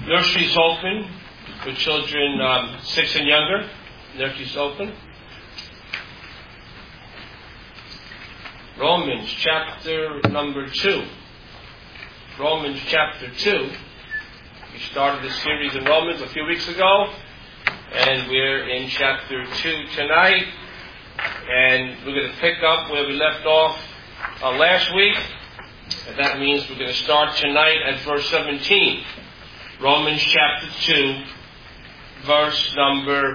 Nursery's open for children 6 and younger. Nursery's open. Romans chapter number 2. Romans chapter 2. We started this series in Romans a few weeks ago, and we're in chapter 2 tonight. And we're going to pick up where we left off last week. And that means we're going to start tonight at verse 17. Romans chapter 2, verse number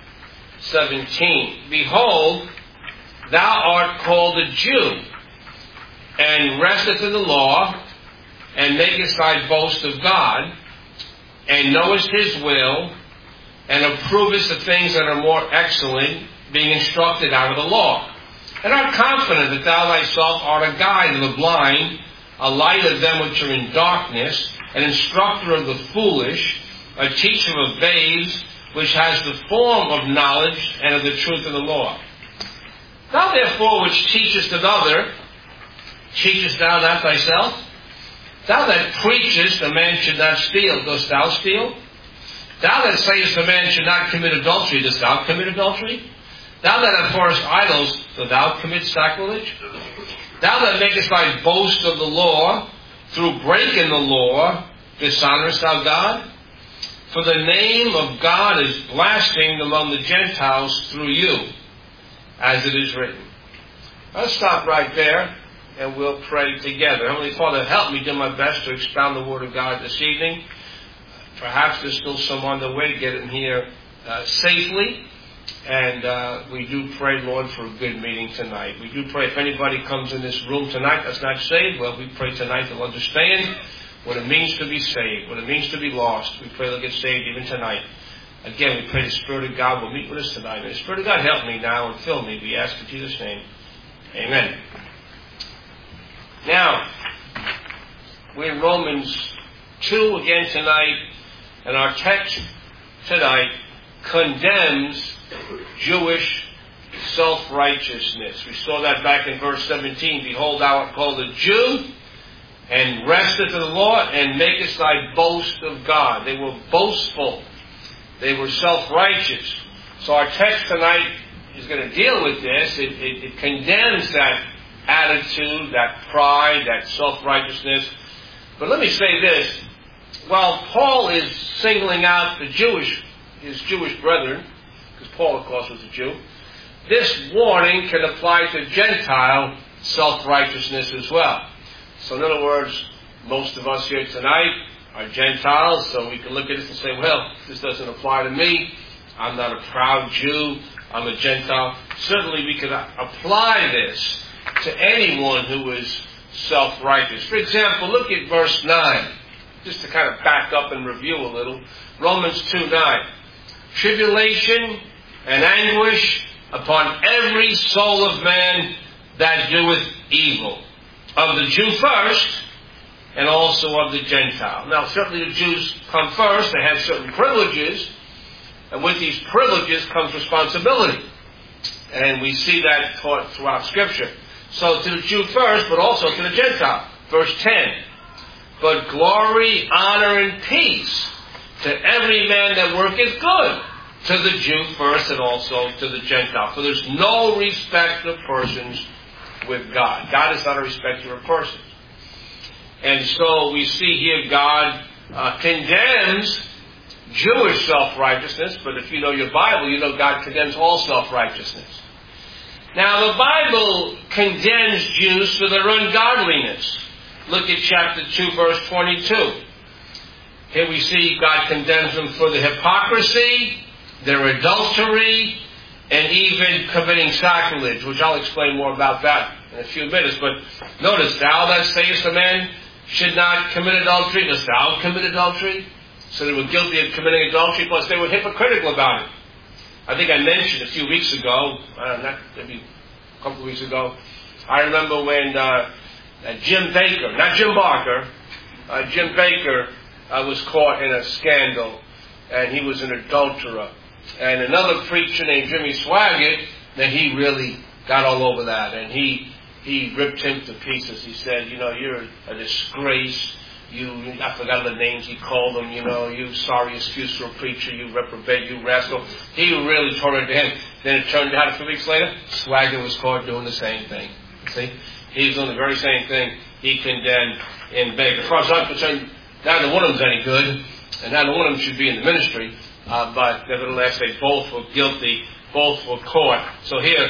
17. Behold, thou art called a Jew, and restest in the law, and makest thy boast of God, and knowest his will, and approvest the things that are more excellent, being instructed out of the law. And art confident that thou thyself art a guide of the blind, a light of them which are in darkness, an instructor of the foolish, a teacher of babes, which has the form of knowledge and of the truth of the law. Thou therefore which teachest another, teachest thou not thyself? Thou that preachest a man should not steal, dost thou steal? Thou that sayest a man should not commit adultery, dost thou commit adultery? Thou that abhorrest idols, dost thou commit sacrilege? Thou that makest thy boast of the law, through breaking the law, dishonorest thou God? For the name of God is blasphemed among the Gentiles through you, as it is written. Let's stop right there, and we'll pray together. Heavenly Father, help me do my best to expound the Word of God this evening. Perhaps there's still some on the way to get in here safely. And we do pray, Lord, for a good meeting tonight. We do pray if anybody comes in this room tonight that's not saved, well, we pray tonight they'll understand what it means to be saved, what it means to be lost. We pray they'll get saved even tonight. Again, we pray the Spirit of God will meet with us tonight. May the Spirit of God help me now and fill me. We ask in Jesus' name. Amen. Now, we're in Romans 2 again tonight, and our text tonight condemns Jewish self-righteousness. We saw that back in verse 17. Behold, thou art called a Jew, and restest in the law, and makest thy boast of God. They were boastful. They were self-righteous. So our text tonight is going to deal with this. It condemns that attitude, that pride, that self-righteousness. But let me say this. While Paul is singling out his Jewish brethren, because Paul, of course, was a Jew, this warning can apply to Gentile self-righteousness as well. So in other words, most of us here tonight are Gentiles, so we can look at this and say, well, this doesn't apply to me. I'm not a proud Jew. I'm a Gentile. Certainly we could apply this to anyone who is self-righteous. For example, look at verse 9, just to kind of back up and review a little. Romans 2:9. Tribulation and anguish upon every soul of man that doeth evil, of the Jew first, and also of the Gentile. Now, certainly the Jews come first. They have certain privileges, and with these privileges comes responsibility. And we see that taught throughout Scripture. So to the Jew first, but also to the Gentile. Verse 10. But glory, honor, and peace to every man that worketh good, to the Jew first and also to the Gentile. For there's no respect of persons with God. God is not a respecter of persons. And so we see here God condemns Jewish self-righteousness, but if you know your Bible, you know God condemns all self-righteousness. Now the Bible condemns Jews for their ungodliness. Look at chapter 2, verse 22. Here we see God condemns them for the hypocrisy, their adultery, and even committing sacrilege, which I'll explain more about that in a few minutes. But notice, thou that sayest a man should not commit adultery, dost thou commit adultery? So they were guilty of committing adultery, plus they were hypocritical about it. I think I mentioned a few weeks ago, maybe a couple of weeks ago, I remember when Jim Baker, not Jim Barker, Jim Baker was caught in a scandal, and he was an adulterer. And another preacher named Jimmy Swaggart, that he really got all over that, and he ripped him to pieces. He said, you're a disgrace. I forgot the names he called them, you sorry excuse for a preacher, you reprobate, you rascal. He really tore it to him. Then it turned out a few weeks later, Swagger was caught doing the same thing. See? He was doing the very same thing he condemned in Begg. As far as I'm concerned, neither one of them's any good, and neither one of them should be in the ministry, but nevertheless they both were guilty, both were caught. So here,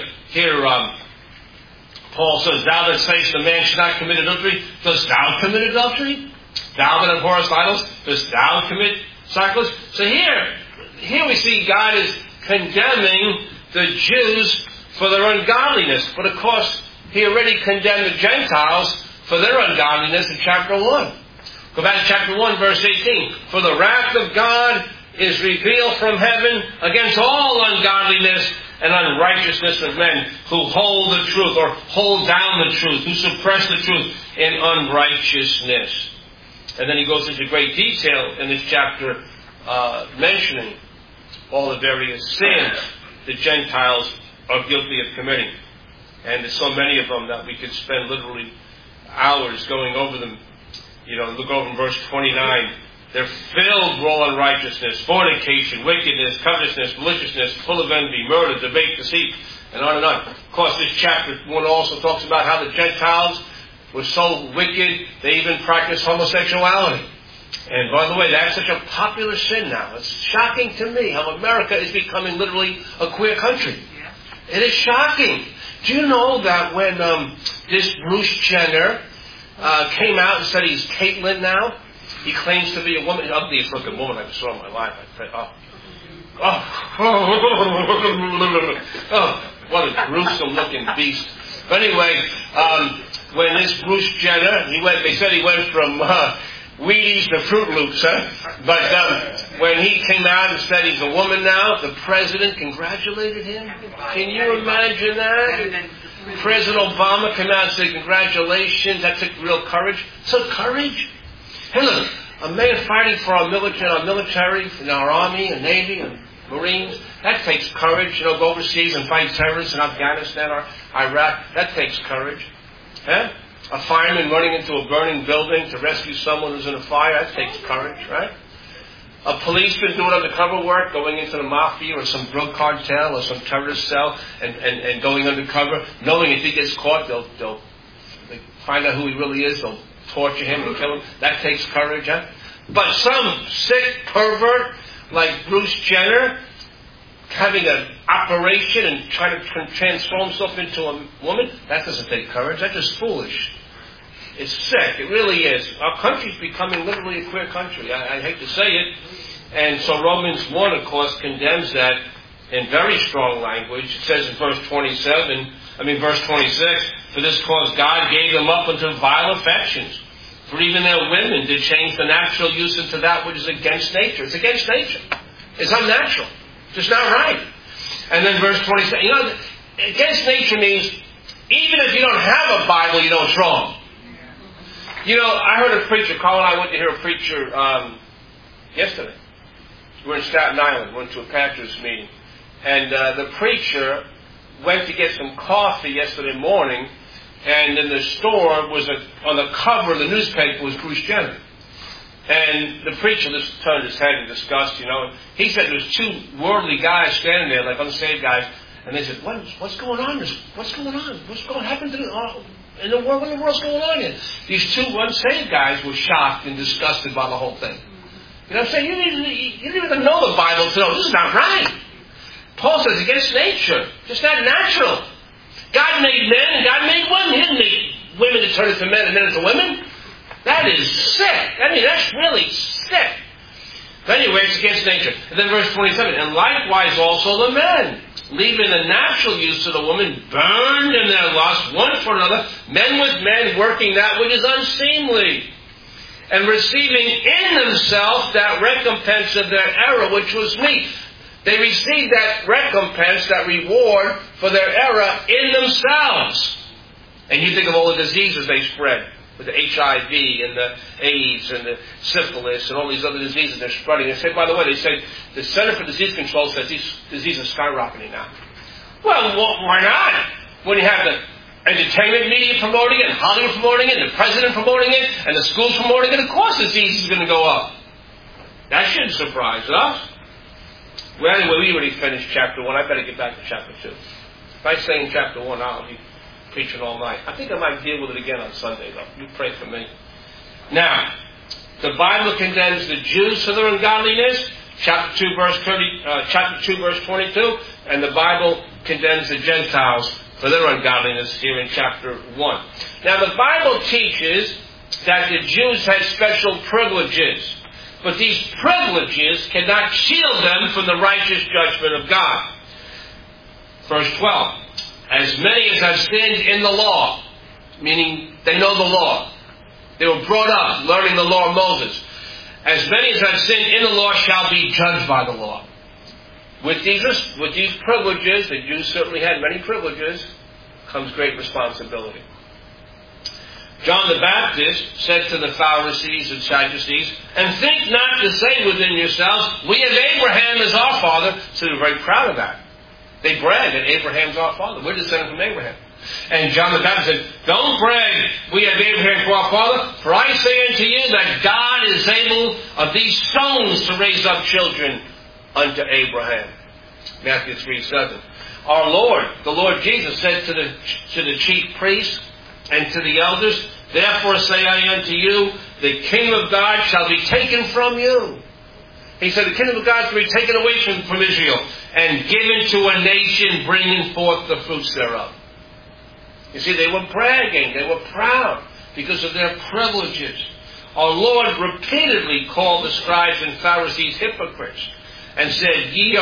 Paul says, thou that sayest a man should not commit adultery, dost thou commit adultery? Thou that abhorrest idols, dost thou commit sacrilege? So here we see God is condemning the Jews for their ungodliness. But of course, he already condemned the Gentiles for their ungodliness in chapter 1. Go back to chapter 1, verse 18. For the wrath of God is revealed from heaven against all ungodliness and unrighteousness of men who hold the truth or hold down the truth, who suppress the truth in unrighteousness. And then he goes into great detail in this chapter mentioning all the various sins the Gentiles are guilty of committing. And there's so many of them that we could spend literally hours going over them. Look over in verse 29. They're filled with all unrighteousness, fornication, wickedness, covetousness, maliciousness, full of envy, murder, debate, deceit, and on and on. Of course, this chapter 1 also talks about how the Gentiles were so wicked, they even practiced homosexuality. And by the way, that's such a popular sin now. It's shocking to me how America is becoming literally a queer country. Yeah. It is shocking. Do you know that when this Bruce Jenner came out and said he's Caitlyn now, he claims to be a woman, the ugliest looking woman I ever saw in my life. I said, what a gruesome looking beast. But anyway, when this Bruce Jenner, they said he went from Wheaties to Fruit Loops, But when he came out and said he's a woman now, the president congratulated him. Can you imagine that? President Obama came out and said, congratulations, that took real courage. So courage? Hey, look, a man fighting for our military, in our Army and Navy and Marines, that takes courage. Go overseas and fight terrorists in Afghanistan or Iraq. That takes courage. A fireman running into a burning building to rescue someone who's in a fire, that takes courage, right? A policeman doing undercover work, going into the mafia or some drug cartel or some terrorist cell and going undercover, knowing if he gets caught, they'll find out who he really is, they'll torture him and kill him. That takes courage, But some sick pervert like Bruce Jenner having an operation and trying to transform himself into a woman, that doesn't take courage. That's just foolish. It's sick. It really is. Our country's becoming literally a queer country. I hate to say it. And so Romans 1, of course, condemns that in very strong language. It says in verse 26, for this cause God gave them up unto vile affections. For even their women did change the natural use into that which is against nature. It's against nature. It's unnatural. It's just not right. And then verse 27, against nature means even if you don't have a Bible, you know it's wrong. I heard a preacher, Carl and I went to hear a preacher yesterday. We're in Staten Island, went to a pastor's meeting. And the preacher went to get some coffee yesterday morning, and in the store was on the cover of the newspaper was Bruce Jenner. And the preacher just turned his head in disgust, He said there's two worldly guys standing there, like unsaved guys, and they said, what's going on? What's going on? What's going to happen to in the world? What in the world's going on here? These two unsaved guys were shocked and disgusted by the whole thing. You know what I'm saying? You didn't even know the Bible to know this is not right. Paul says against nature. Just not natural. God made men and God made women. He didn't make women to turn into men and men into women. That is sick. That's really sick. But anyway, it's against nature. And then verse 27, and likewise also the men, leaving the natural use of the woman, burned in their lust one for another, men with men working that which is unseemly, and receiving in themselves that recompense of their error which was meet. They received that recompense, that reward for their error in themselves. And you think of all the diseases they spread, with the HIV and the AIDS and the syphilis and all these other diseases they're spreading. They say, by the way, the Center for Disease Control says these diseases are skyrocketing now. Well, why not? When you have the entertainment media promoting it, and Hollywood promoting it, and the president promoting it, and the schools promoting it. Of course the disease is going to go up. That shouldn't surprise us. Well, anyway, we already finished chapter 1. I better get back to chapter 2. If I say in chapter 1, I'll be preaching all night. I think I might deal with it again on Sunday, though. You pray for me. Now, the Bible condemns the Jews for their ungodliness, chapter 2, verse 22, and the Bible condemns the Gentiles for their ungodliness here in chapter 1. Now, the Bible teaches that the Jews had special privileges, but these privileges cannot shield them from the righteous judgment of God. Verse 12. As many as have sinned in the law, meaning they know the law. They were brought up learning the law of Moses. As many as have sinned in the law shall be judged by the law. With these privileges, the Jews certainly had many privileges, comes great responsibility. John the Baptist said to the Pharisees and Sadducees, and think not to say within yourselves, we have Abraham as our father. So they were very proud of that. They brag that Abraham's our father. We're descended from Abraham. And John the Baptist said, don't brag, we have Abraham for our father, for I say unto you that God is able of these stones to raise up children unto Abraham. Matthew 3:7. Our Lord, the Lord Jesus, said to the chief priests and to the elders, therefore say I unto you, the kingdom of God shall be taken from you. He said the kingdom of God shall be taken away from Israel and given to a nation bringing forth the fruits thereof. You see, they were bragging, they were proud because of their privileges. Our Lord repeatedly called the scribes and Pharisees hypocrites and said, ye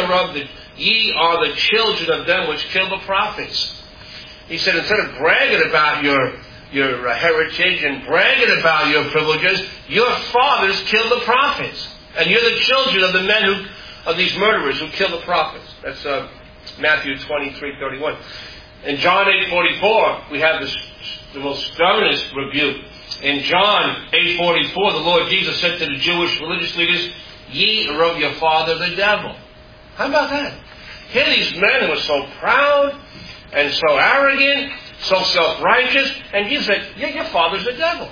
are the children of them which kill the prophets. He said, instead of bragging about your heritage and bragging about your privileges, your fathers killed the prophets. And you're the children of the men of these murderers who kill the prophets. That's Matthew 23:31. In John 8:44, we have the most sternest rebuke. In John 8:44, the Lord Jesus said to the Jewish religious leaders, ye are of your father the devil. How about that? Here these men who are so proud and so arrogant, so self-righteous, and Jesus said, your father's the devil.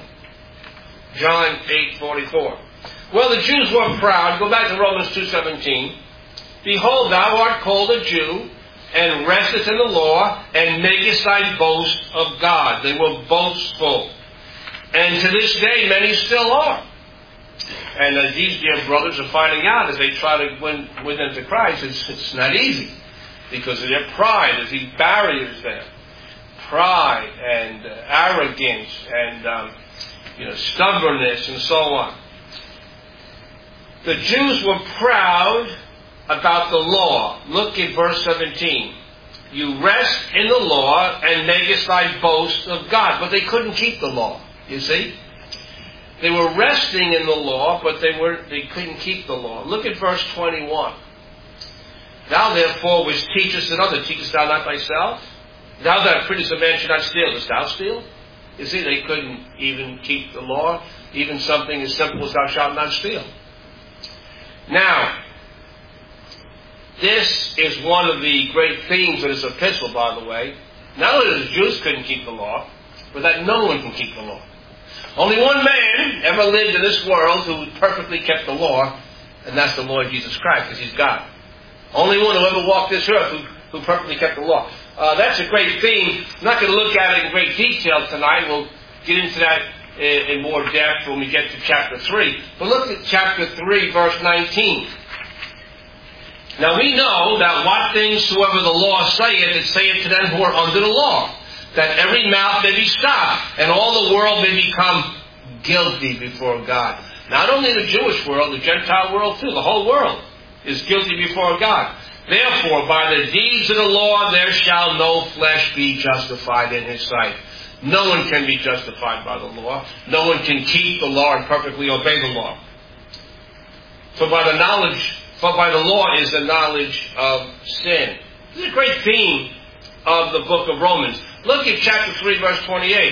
John 8:44. Well, the Jews were proud. Go back to Romans 2:17. Behold, thou art called a Jew, and restest in the law, and makest thy boast of God. They were boastful. And to this day, many still are. And these dear brothers are finding out as they try to win them to Christ, it's not easy. Because of their pride, there's these barriers there. Pride and arrogance and stubbornness and so on. The Jews were proud about the law. Look at verse 17. You rest in the law and makest thy boast of God. But they couldn't keep the law, you see. They were resting in the law, but they couldn't keep the law. Look at verse 21. Thou therefore which teachest another, teachest thou not thyself? Thou that priest of man should not steal, dost thou steal? You see, they couldn't even keep the law, even something as simple as thou shalt not steal. Now, this is one of the great themes of this epistle, by the way. Not only that the Jews couldn't keep the law, but that no one can keep the law. Only one man ever lived in this world who perfectly kept the law, and that's the Lord Jesus Christ, because He's God. Only one who ever walked this earth who perfectly kept the law. That's a great theme. I'm not going to look at it in great detail tonight. We'll get into that in more depth when we get to chapter 3. But look at chapter 3, verse 19. Now we know that what things soever the law saith, it saith to them who are under the law, that every mouth may be stopped, and all the world may become guilty before God. Not only the Jewish world, the Gentile world too, the whole world is guilty before God. Therefore, by the deeds of the law, there shall no flesh be justified in His sight. No one can be justified by the law. No one can keep the law and perfectly obey the law. For by the law is the knowledge of sin. This is a great theme of the book of Romans. Look at chapter 3, verse 28.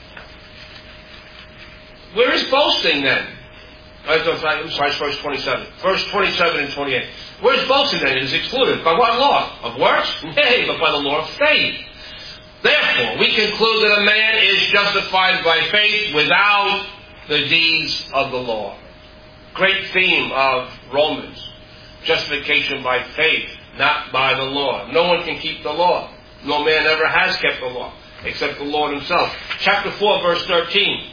Where is boasting then? I'm sorry, it's verse 27. Verse 27 and 28. Where is boasting then? It is excluded. By what law? Of works? Nay, but by the law of faith. Therefore, we conclude that a man is justified by faith without the deeds of the law. Great theme of Romans. Justification by faith, not by the law. No one can keep the law. No man ever has kept the law, except the Lord himself. Chapter 4, verse 13.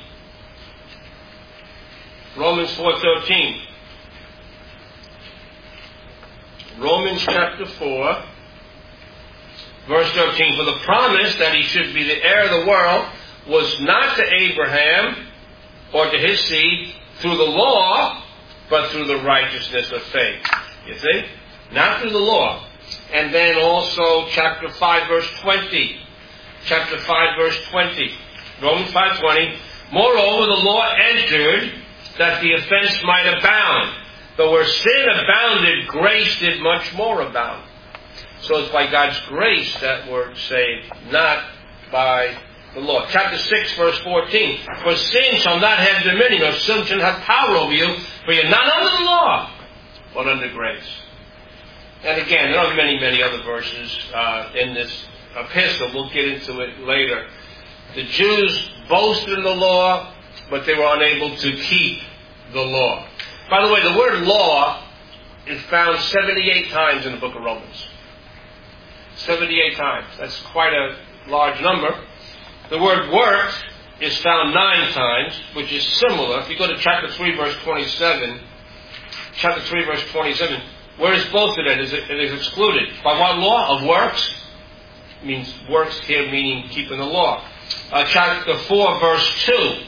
Romans 4:13. Romans chapter 4, verse 13. For the promise that he should be the heir of the world was not to Abraham or to his seed through the law, but through the righteousness of faith. You see? Not through the law. And then also chapter 5, verse 20. Chapter 5, verse 20. Romans 5:20. Moreover, the law entered that the offense might abound. But where sin abounded, grace did much more abound. So it's by God's grace that we're saved, not by the law. Chapter 6, verse 14. For sin shall not have dominion, or sin shall have power over you, for you're not under the law, but under grace. And again, there are many, many other verses in this epistle. We'll get into it later. The Jews boasted in the law, but they were unable to keep the law. By the way, the word law is found 78 times in the book of Romans. 78 times. That's quite a large number. The word works is found 9 times, which is similar. If you go to chapter 3, verse 27, chapter 3, verse 27, where is boasted at? It is excluded. By what law? Of works? It means works here meaning keeping the law. Chapter 4, verse 2.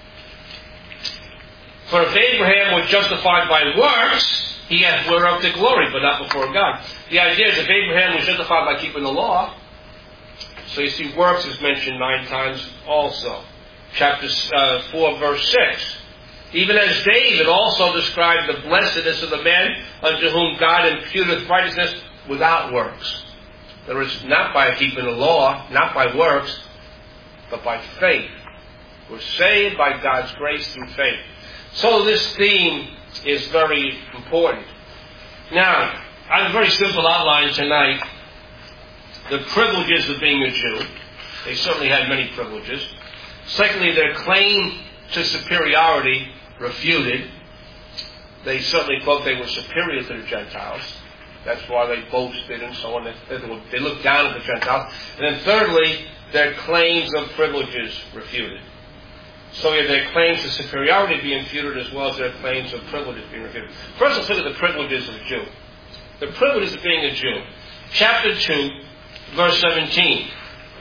For if Abraham was justified by works, he hath whereof to glory, but not before God. The idea is if Abraham was justified by keeping the law, so you see works is mentioned 9 times also. Chapter 4, verse 6. Even as David also described the blessedness of the man unto whom God imputeth righteousness without works. In other words, not by keeping the law, not by works, but by faith. We're saved by God's grace through faith. So this theme is very important. Now, I have a very simple outline tonight. The privileges of being a Jew. They certainly had many privileges. Secondly, their claim to superiority refuted. They certainly thought they were superior to the Gentiles. That's why they boasted and so on. They looked down at the Gentiles. And then thirdly, their claims of privileges refuted. So we have their claims of superiority being refuted as well as their claims of privileges being refuted. First, let's look at the privileges of a Jew. The privileges of being a Jew. Chapter 2, verse 17.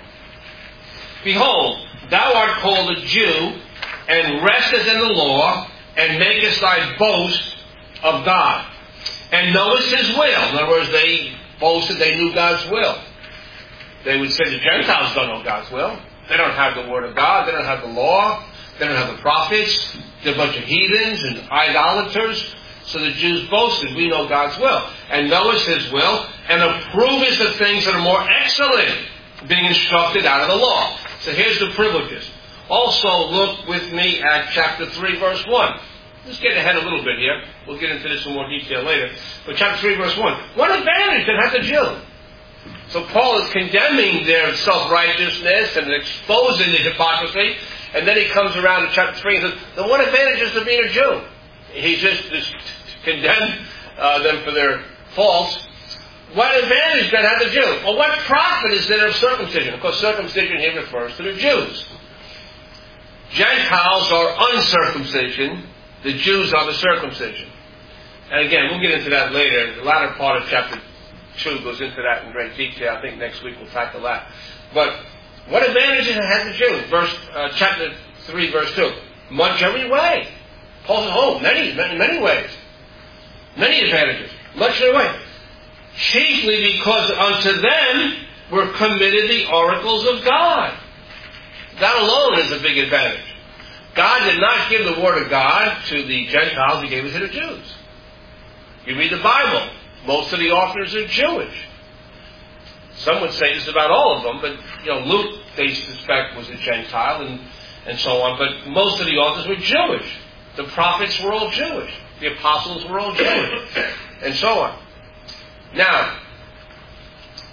Behold, thou art called a Jew, and restest in the law, and makest thy boast of God, and knowest his will. In other words, they boasted they knew God's will. They would say the Gentiles don't know God's will. They don't have the Word of God. They don't have the law. They don't have the prophets. They're a bunch of heathens and idolaters. So the Jews boasted, we know God's will, and knowest his will, and approvest the things that are more excellent, being instructed out of the law. So here's the privileges. Also, look with me at chapter 3, verse 1. Let's get ahead a little bit here. We'll get into this in more detail later. But chapter 3, verse 1. What advantage did have the Jew? So Paul is condemning their self-righteousness and exposing the hypocrisy. And then he comes around to chapter 3 and says, then what advantage is to being a Jew? He just condemned them for their faults. What advantage then had the Jew? Well, what profit is there of circumcision? Of course, circumcision here refers to the Jews. Gentiles are uncircumcision. The Jews are the circumcision. And again, we'll get into that later. The latter part of chapter 2 goes into that in great detail. I think next week we'll tackle that. But what advantages had the Jews? Chapter 3, verse 2. Much every way. Paul says, many ways. Many advantages. Much every way. Chiefly because unto them were committed the oracles of God. That alone is a big advantage. God did not give the Word of God to the Gentiles. He gave it to the Jews. You read the Bible. Most of the authors are Jewish. Some would say this about all of them, but Luke, they suspect, was a Gentile and so on. But most of the authors were Jewish. The prophets were all Jewish. The apostles were all Jewish. And so on. Now,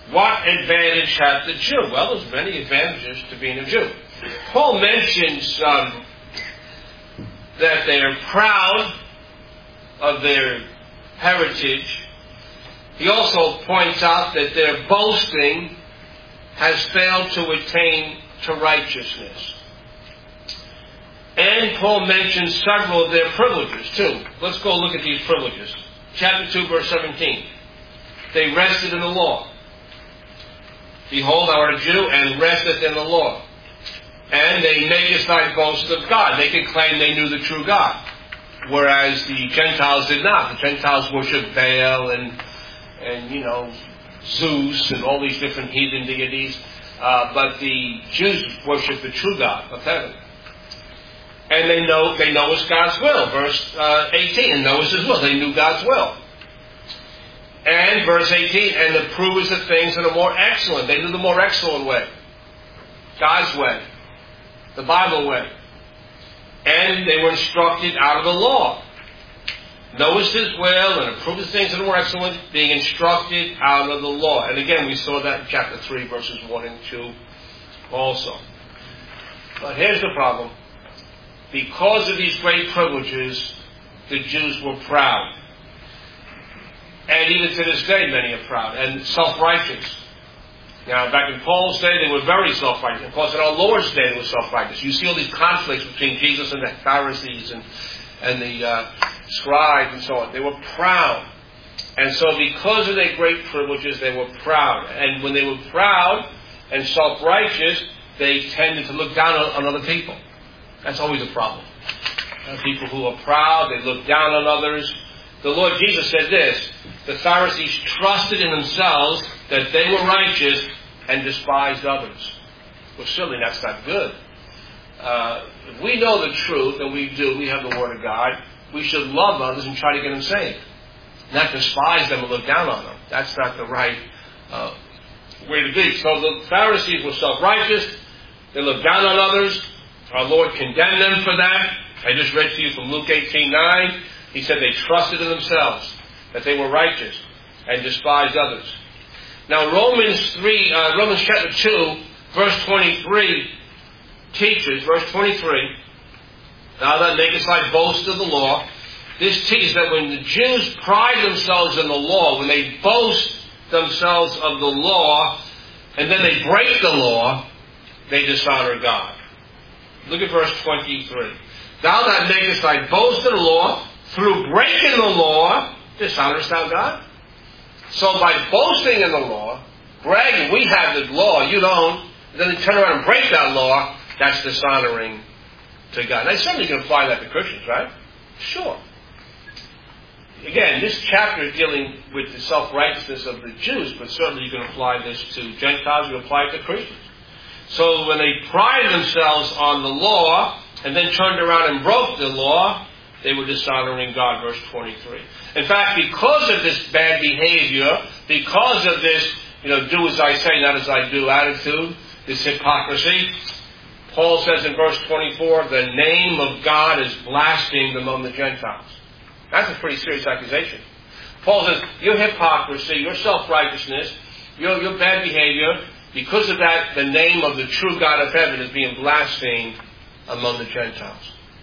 What advantage hath the Jew? Well, there's many advantages to being a Jew. Paul mentions that they're proud of their heritage. He also points out that their boasting has failed to attain to righteousness. And Paul mentions several of their privileges too. Let's go look at these privileges. Chapter 2, verse 17. They rested in the law. Behold, thou art a Jew, and resteth in the law. And they makest thy boast of God. They could claim they knew the true God, whereas the Gentiles did not. The Gentiles worshiped Baal and Zeus and all these different heathen deities. But the Jews worship the true God of heaven. And they know it's God's will. Verse 18, and know it's His will. They knew God's will. And verse 18, and the provers of things that are more excellent. They knew the more excellent way. God's way. The Bible way. And they were instructed out of the law. Knowest His will and approve the things that are more excellent, being instructed out of the law. And again, we saw that in chapter 3, verses 1 and 2 also. But here's the problem. Because of these great privileges, the Jews were proud. And even to this day, many are proud and self-righteous. Now, back in Paul's day, they were very self-righteous. Of course, in our Lord's day, they were self-righteous. You see all these conflicts between Jesus and the Pharisees and the scribes and so on. They were proud. And so because of their great privileges, they were proud. And when they were proud and self-righteous, they tended to look down on other people. That's always a problem. People who are proud, they look down on others. The Lord Jesus said this, the Pharisees trusted in themselves that they were righteous and despised others. Well, certainly that's not good. If we know the truth, and we do, we have the Word of God, we should love others and try to get them saved. Not despise them and look down on them. That's not the right way to be. So the Pharisees were self-righteous. They looked down on others. Our Lord condemned them for that. I just read to you from Luke 18:9. He said they trusted in themselves, that they were righteous, and despised others. Now Romans chapter 2, verse 23 teaches, verse 23, thou that makest thy boast of the law, this teaches that when the Jews pride themselves in the law, when they boast themselves of the law, and then they break the law, they dishonor God. Look at verse 23. Thou that makest thy boast in the law, through breaking the law, dishonest thou God? So by boasting in the law, bragging, we have the law, you don't, and then they turn around and break that law, that's dishonoring to God. Now certainly you can apply that to Christians, right? Sure. Again, this chapter is dealing with the self-righteousness of the Jews, but certainly you can apply this to Gentiles, you can apply it to Christians. So when they prided themselves on the law, and then turned around and broke the law, they were dishonoring God, verse 23. In fact, because of this bad behavior, because of this, do as I say, not as I do attitude, this hypocrisy, Paul says in verse 24, the name of God is blasphemed among the Gentiles. That's a pretty serious accusation. Paul says, your hypocrisy, your self-righteousness, your bad behavior, because of that, the name of the true God of heaven is being blasphemed among the Gentiles.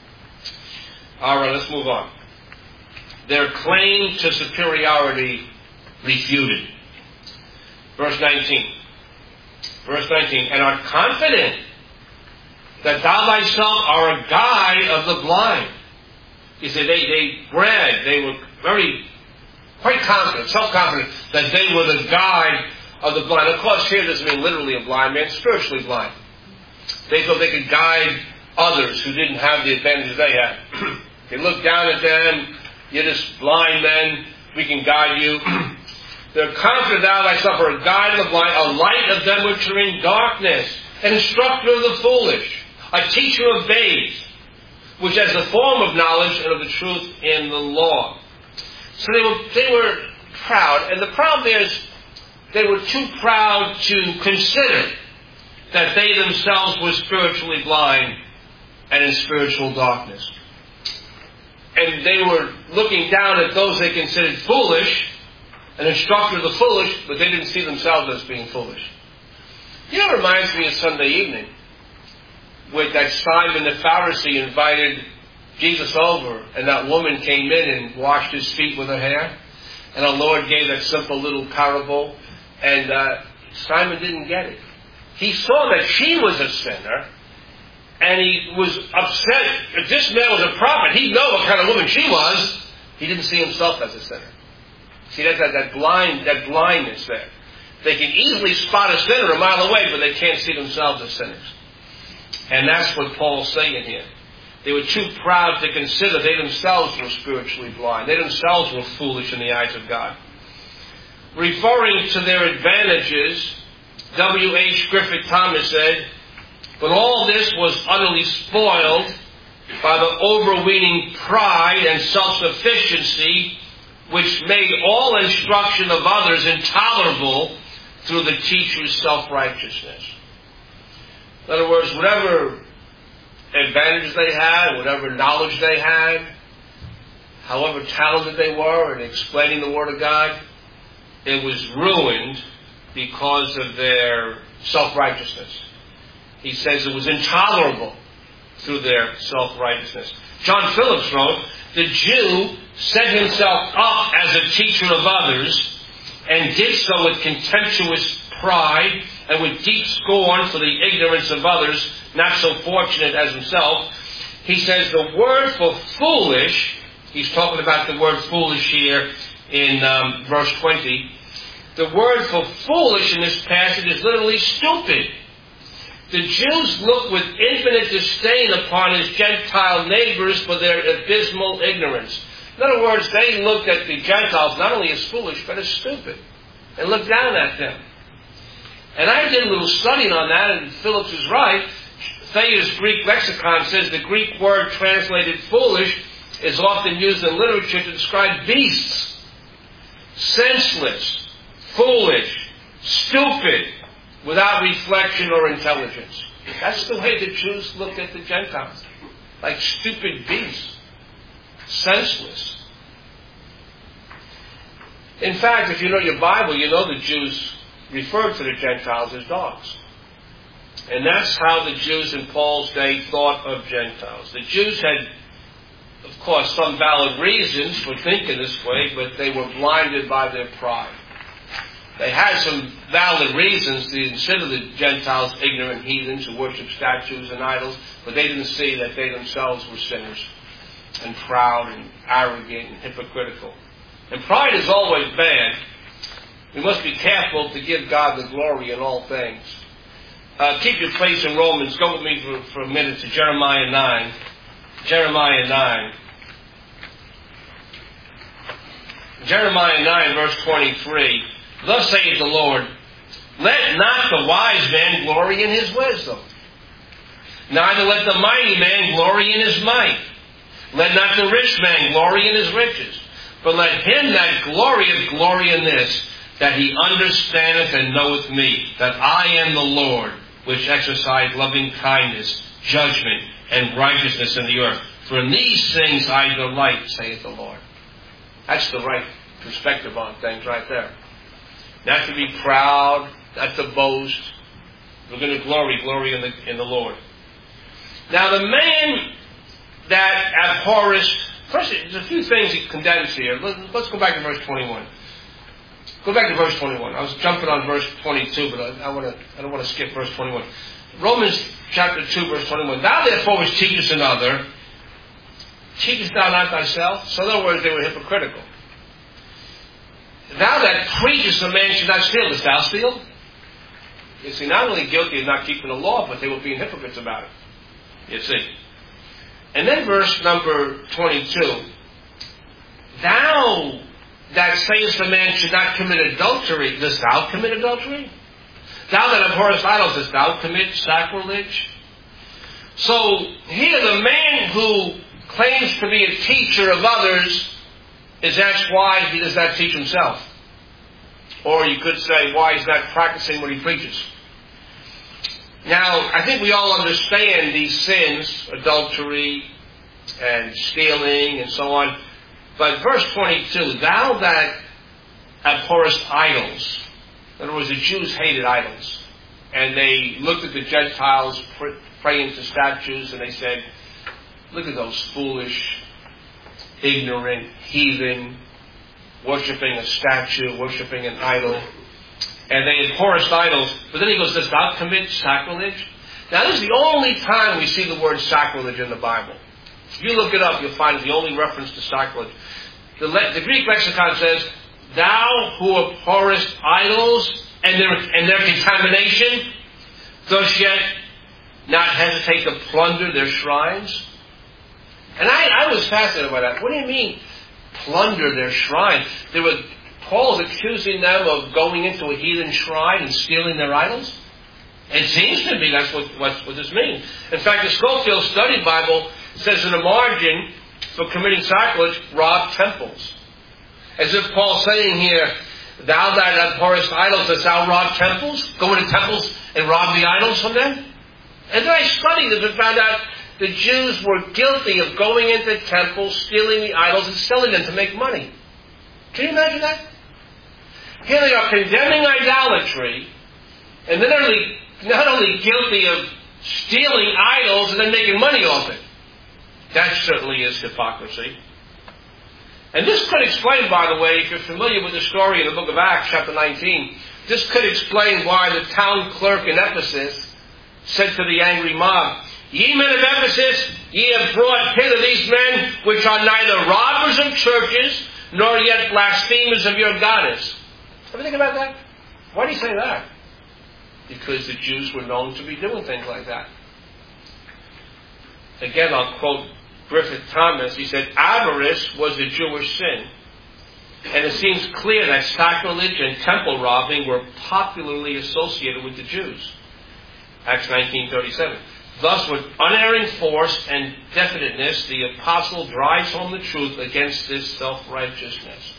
All right, let's move on. Their claim to superiority refuted. Verse 19. Verse 19. And art confident that thou thyself art a guide of the blind. You see, they bragged. They were quite confident, self-confident, that they were the guide of the blind. Of course, here doesn't mean literally a blind man, spiritually blind. They thought they could guide others who didn't have the advantages they had. They looked down at them, you're just blind men, we can guide you. They're confident thou thyself art a guide of the blind, a light of them which are in darkness, an instructor of the foolish, a teacher of babes, which has the form of knowledge and of the truth in the law. So they were proud, and the problem is they were too proud to consider that they themselves were spiritually blind and in spiritual darkness. And they were looking down at those they considered foolish an instructor of the foolish, but they didn't see themselves as being foolish. You know, it reminds me of Sunday evening, with that Simon the Pharisee invited Jesus over, and that woman came in and washed his feet with her hair, and our Lord gave that simple little parable, and Simon didn't get it. He saw that she was a sinner, and he was upset. If this man was a prophet, he'd know what kind of woman she was. He didn't see himself as a sinner. See, that's that blindness there. They can easily spot a sinner a mile away, but they can't see themselves as sinners. And that's what Paul's saying here. They were too proud to consider they themselves were spiritually blind. They themselves were foolish in the eyes of God. Referring to their advantages, W.H. Griffith Thomas said, "But all this was utterly spoiled by the overweening pride and self-sufficiency which made all instruction of others intolerable through the teacher's self-righteousness." In other words, whatever advantages they had, whatever knowledge they had, however talented they were in explaining the Word of God, it was ruined because of their self-righteousness. He says it was intolerable through their self-righteousness. John Phillips wrote, "The Jew set himself up as a teacher of others and did so with contemptuous pride and with deep scorn for the ignorance of others, not so fortunate as himself." He says the word for foolish, he's talking about the word foolish here in verse 20. The word for foolish in this passage is literally stupid. The Jews looked with infinite disdain upon his Gentile neighbors for their abysmal ignorance. In other words, they looked at the Gentiles not only as foolish, but as stupid, and looked down at them. And I did a little studying on that, and Phillips is right. Thayer's Greek lexicon says the Greek word translated foolish is often used in literature to describe beasts. Senseless, foolish, stupid, without reflection or intelligence. That's the way the Jews looked at the Gentiles. Like stupid beasts. Senseless. In fact, if you know your Bible, you know the Jews referred to the Gentiles as dogs. And that's how the Jews in Paul's day thought of Gentiles. The Jews had, of course, some valid reasons for thinking this way, but they were blinded by their pride. They had some valid reasons to consider the Gentiles ignorant heathens who worship statues and idols, but they didn't see that they themselves were sinners and proud and arrogant and hypocritical. And pride is always bad. We must be careful to give God the glory in all things. Keep your place in Romans. Go with me for a minute to Jeremiah 9. Jeremiah 9. Jeremiah 9, verse 23. "Thus saith the Lord, let not the wise man glory in his wisdom, neither let the mighty man glory in his might. Let not the rich man glory in his riches, but let him that glorieth glory in this, that he understandeth and knoweth me, that I am the Lord, which exercise loving kindness, judgment, and righteousness in the earth. For in these things I delight, saith the Lord." That's the right perspective on things right there. Not to be proud, not to boast. We're going to glory in the Lord. Now the man that abhorrest, first there's a few things he condemns here. Let's go back to verse 21. Go back to verse 21. I was jumping on verse 22, but I don't want to skip verse 21. Romans chapter 2, verse 21. "Thou therefore which teachest another, teachest thou not thyself?" So in other words, they were hypocritical. "Thou that preachest a man should not steal, dost thou steal?" You see, not only guilty of not keeping the law, but they were being hypocrites about it. You see. And then verse number 22. "Thou that sayest a man should not commit adultery, dost thou commit adultery? Thou that abhorrest idols, dost thou commit sacrilege?" So here the man who claims to be a teacher of others is asked why he does not teach himself. Or you could say why he's not practicing what he preaches. Now, I think we all understand these sins, adultery and stealing and so on. But verse 22, "Thou that abhorrest idols. In other words, the Jews hated idols. And they looked at the Gentiles praying to statues, and they said, look at those foolish, ignorant, heathen, worshipping a statue, worshipping an idol. And they abhorrest idols. But then he goes, does thou commit sacrilege? Now, this is the only time we see the word sacrilege in the Bible. If you look it up, you'll find the only reference to sacrilege. The Greek lexicon says, thou who abhorrest idols and their contamination, dost yet not hesitate to plunder their shrines? And I was fascinated by that. What do you mean, plunder their shrine? Paul's accusing them of going into a heathen shrine and stealing their idols? It seems to me that's what this means. In fact, the Scofield Study Bible says in the margin, for committing sacrilege, rob temples. As if Paul's saying here, thou that abhorrest idols, dost thou rob temples? Go into temples and rob the idols from them? And then I studied this and found out the Jews were guilty of going into temples, stealing the idols, and selling them to make money. Can you imagine that? Here they are condemning idolatry, and they're not only guilty of stealing idols and then making money off it. That certainly is hypocrisy. And this could explain, by the way, if you're familiar with the story in the book of Acts, chapter 19, this could explain why the town clerk in Ephesus said to the angry mob, ye men of Ephesus, ye have brought hither these men, which are neither robbers of churches, nor yet blasphemers of your goddess. Ever think about that? Why do you say that? Because the Jews were known to be doing things like that. Again, I'll quote Griffith Thomas. He said, avarice was a Jewish sin. And it seems clear that sacrilege and temple robbing were popularly associated with the Jews. Acts 19:37. Thus, with unerring force and definiteness, the apostle drives home the truth against this self-righteousness.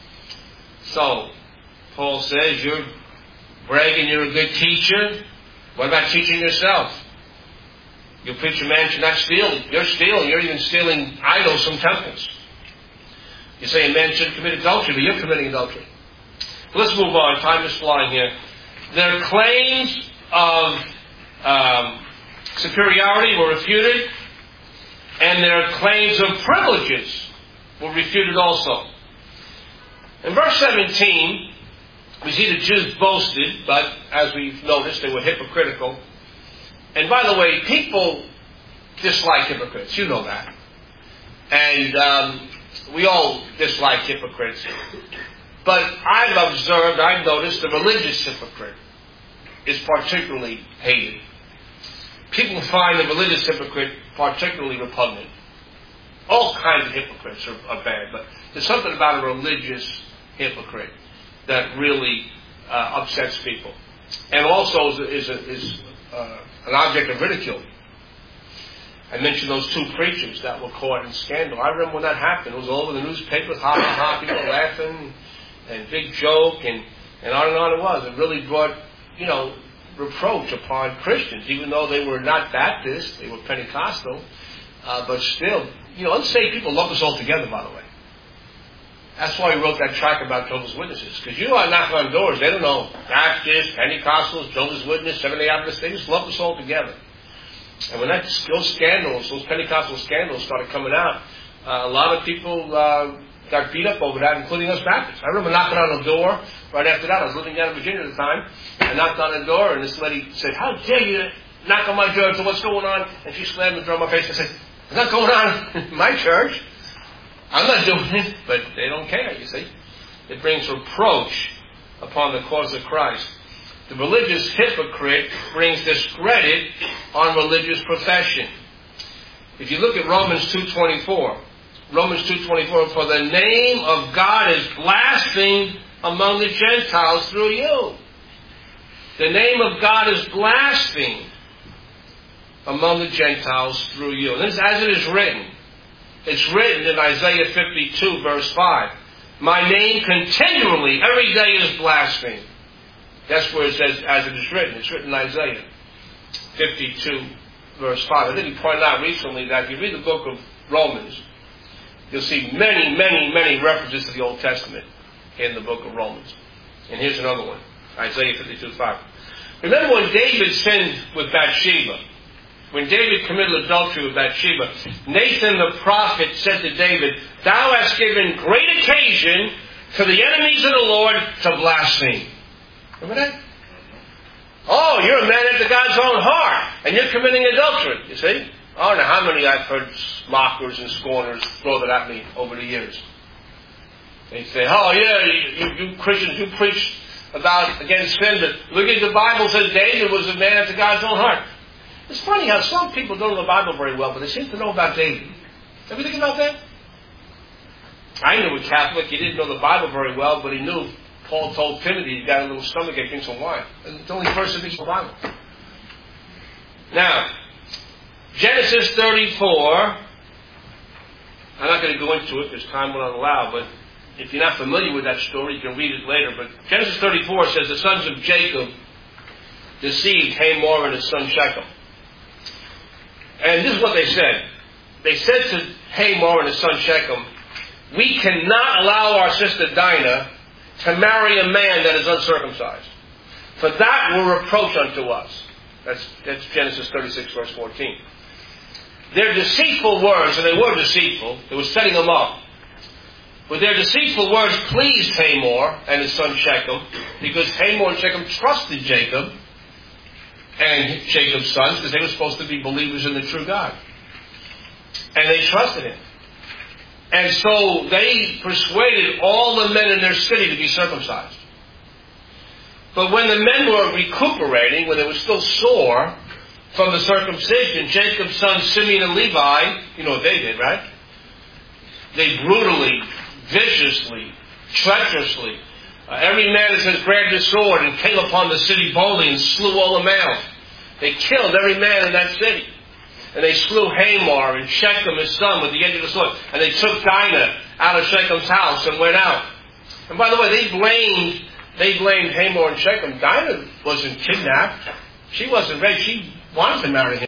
So, Paul says, you're bragging you're a good teacher. What about teaching yourself? You preach a man should not steal. You're stealing. You're even stealing idols from temples. You say a man shouldn't commit adultery, but you're committing adultery. Let's move on. Time is flying here. Their claims of superiority were refuted, and their claims of privileges were refuted also. In verse 17, we see the Jews boasted, but as we've noticed, they were hypocritical. And by the way, people dislike hypocrites. You know that. And we all dislike hypocrites. But I've noticed the religious hypocrite is particularly hated. People find the religious hypocrite particularly repugnant. All kinds of hypocrites are bad, but there's something about a religious hypocrite that really upsets people. And also is an object of ridicule. I mentioned those two preachers that were caught in scandal. I remember when that happened. It was all over the newspapers, people laughing, and big joke, and on it was. It really brought, reproach upon Christians, even though they were not Baptist, they were Pentecostal, but still, unsaved people love us all together, by the way. That's why he wrote that tract about Jehovah's Witnesses, because you are knocking on doors, they don't know Baptists, Pentecostals, Jehovah's Witnesses, Seventh-day Adventists, they just love us all together. And when those Pentecostal scandals started coming out, a lot of people got beat up over that, including us Baptists. I remember knocking on a door right after that. I was living down in Virginia at the time. I knocked on the door, and this lady said, how dare you knock on my door? So what's going on? And she slammed the door in my face and said, it's not going on in my church. I'm not doing it, but they don't care, you see. It brings reproach upon the cause of Christ. The religious hypocrite brings discredit on religious profession. If you look at Romans 2:24, for the name of God is blasphemed among the Gentiles through you. The name of God is blasphemed among the Gentiles through you. And this is as it is written. It's written in Isaiah 52, verse 5. My name continually, every day is blasphemed. That's where it says, as it is written. It's written in Isaiah 52, verse 5. I think he pointed out recently that if you read the book of Romans, you'll see many, many, many references to the Old Testament. in the book of Romans. And here's another one. Isaiah 52:5. Remember when David sinned with Bathsheba? When David committed adultery with Bathsheba, Nathan the prophet said to David, "Thou hast given great occasion to the enemies of the Lord to blaspheme." Remember that? Oh, you're a man after God's own heart, and you're committing adultery, you see? I don't know how many I've heard mockers and scorners throw that at me over the years. They say, "Oh yeah, you Christians, you preach against sin, but look at the Bible says David was a man after God's own heart." It's funny how some people don't know the Bible very well, but they seem to know about David. Ever think about that? I knew a Catholic, he didn't know the Bible very well, but he knew Paul told Timothy he got a little stomachache, drink some wine. It's the only verse that reads the Bible. Now, Genesis 34, I'm not going to go into it because time will not allow, but if you're not familiar with that story, you can read it later. But Genesis 34 says the sons of Jacob deceived Hamor and his son Shechem. And this is what they said. They said to Hamor and his son Shechem, "We cannot allow our sister Dinah to marry a man that is uncircumcised, for that will reproach unto us." That's Genesis 36, verse 14. Their deceitful words, and they were deceitful, it was setting them up. But their deceitful words pleased Hamor and his son Shechem, because Hamor and Shechem trusted Jacob and Jacob's sons, because they were supposed to be believers in the true God. And they trusted him. And so they persuaded all the men in their city to be circumcised. But when the men were recuperating, when they were still sore from the circumcision, Jacob's sons Simeon and Levi, you know what they did, right? They brutally, viciously, treacherously, every man, it says, grabbed his sword and came upon the city boldly and slew all the males. They killed every man in that city. And they slew Hamor and Shechem, his son, with the edge of the sword. And they took Dinah out of Shechem's house and went out. And by the way, they blamed Hamor and Shechem. Dinah wasn't kidnapped. She wasn't raped. She wanted to marry him.